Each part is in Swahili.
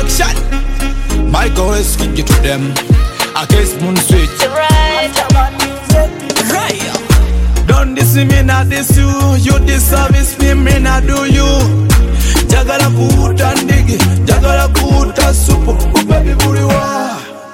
production. Michael is give to them. I guess moon switch. Right. Don't diss me, not diss you. You disservice me, me not do you. Jagala kuta ndigi, jagala kuta supu, baby buriwa.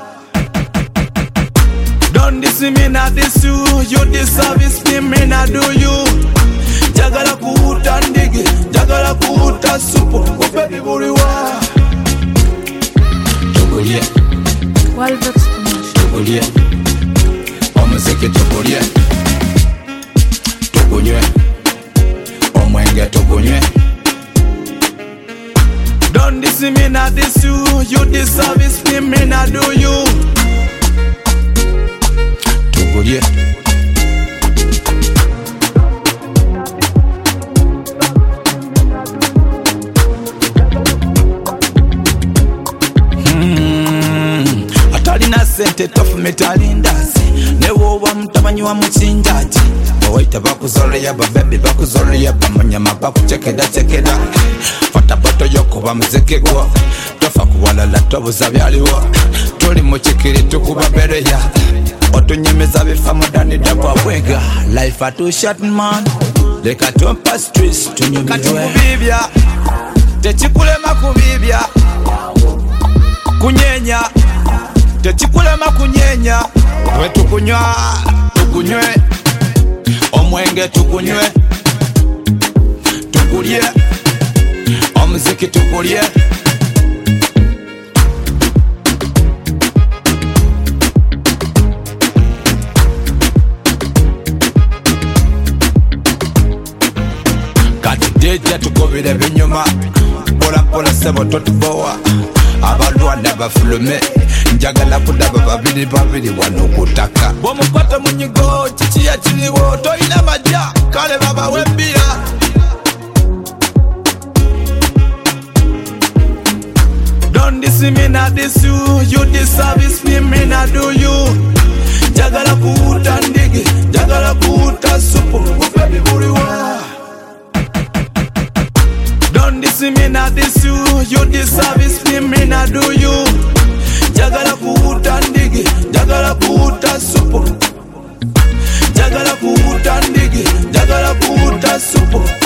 Don't diss me, not diss you. You disservice me, me not do you. Jagala kuta ndigi, jagala kuta supu, baby buriwa. Chokolie, Walvex chokolie, omuziki chokolie, tukunywe, omwenge tukunywe. Don't diss me, not diss you. You disservice me, me not do you. Tukulie. Atalina sente tofu metalindasi. Newo wa mtamanyi wa mchinjaji. Wawaita bakuzolea babebi bakuzolea bamanyama bakuchekeda chekeda. Fata boto yoko bamuzeke gwo. Tofa kuwalala tobuza byaliwo. Tuli muchikiri tukubabereya. Otunyemeza bifa mudani dabwa bwega. Life atu short man. Leka tompa streets tunyumizwe. Kati kubibya techikulema kubibya. Kunyenya techikulema kunyenya. We tukunywa tukunywe, omwenge tukunywe, tukulye, omuziki tukulye. Kati deja tukobire binyuma, pola pola sebo totubowa. Abalwana bafulume, njagala kudaba babiri babiri wano kutaka. Bomukwata munyigo, chichi ya chiliwo, toina maja, kale baba wembia. Don't diss me, not diss you. You disservice me, me not do you. Jagala kuta ndigi, jagala kuta supu, baby buriwa. Don't diss me, not diss you. You disservice me, me not do you. Jagala kuta ndigi, jagala kuta supu. Jagala kuta ndigi, jagala kuta supu.